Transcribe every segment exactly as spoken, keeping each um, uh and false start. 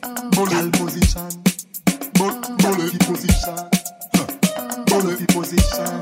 Bullet position. Bullet position. Bullet position.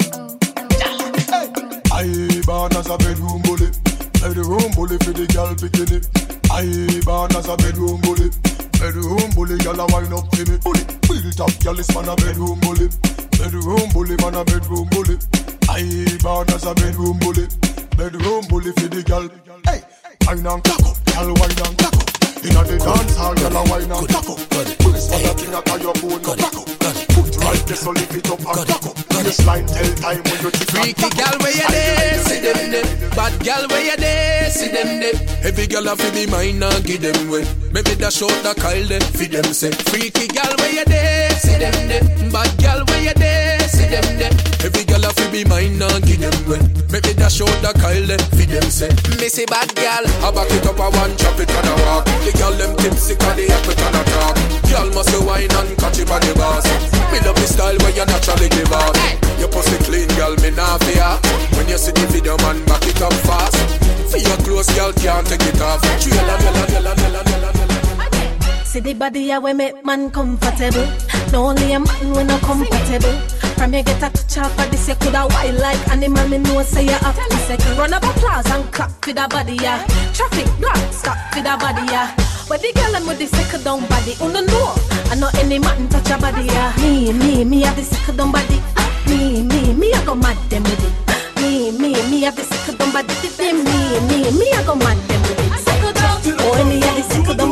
I born as a bedroom bully. Bedroom bully for the girl bikini. I born as a bedroom bully. Bedroom bully, girl a wine up to me. Bully, built up, girl is man a bedroom bully. Bedroom bully, man a bedroom bully. I born as a bedroom bully. Bedroom bully for the girl. Hey, wine and cock up, girl wine and cock up. Inna the dance hall, girl a wine and cock up. Police for the thing at your phone, no cock up. Put right there, so lift it up and cock up. This line tell time when you tick. Freaky girl where you there, see them there. Bad girl where you there, see them there. Every girl a fi be mine and give them way. Maybe dash out the Kyle there, fi them say. Freaky girl where you there, see them there. Bad girl where you there, see them there. Every girl a fi be mine and give them way. Maybe dash out the Kyle there, fi them say. Me say bad girl, I back it up a one, chop it and a walk. The girl them tipsy 'cause they have it and a talk. Girl must be wine and catch it by the bars. Me love the style where you naturally give out. Your pussy clean, girl, me nah fear. When you see the video, man, back it up fast. For your clothes, girl, can't take it off. Trailer, trailer, trailer, trailer, trailer, trailer. See the body ya we make man comfortable. No only a man when no compatible. From you get a touch off of this, you coulda wild like animal. Me know say you have to second run up applause and clap for the body ya. Traffic block, stop for the body ya. But the girl I'm with the second down body, you don't know. I know any man touch your body ya. Me, me, me have the second down body. Me, me, me I go mad them with it. Me, me, me have the second down body. Me, me, me, me I go mad them with it. Oh, me have the second down